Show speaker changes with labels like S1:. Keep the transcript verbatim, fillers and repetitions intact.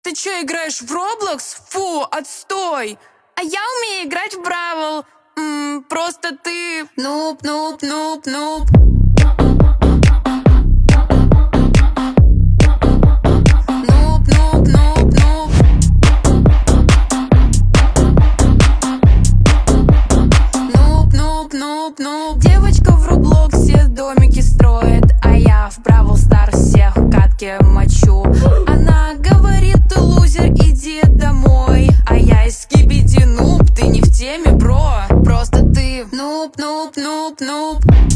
S1: Ты чё, играешь в Roblox? Фу, отстой! А я умею играть в Бравл. М, Просто ты... Нуб, нуб, нуб, нуб. Нуб, нуб, нуб, нуб. Нуб, нуб, нуб, нуб. Девочка в Роблоксе домики строит, а я в Бравл Старс всех в катке мочу. Она говорит: ты лузер, иди домой. А я из Скибиди нуб, ты не в теме, бро. Просто ты нуб, нуб, нуб, нуб.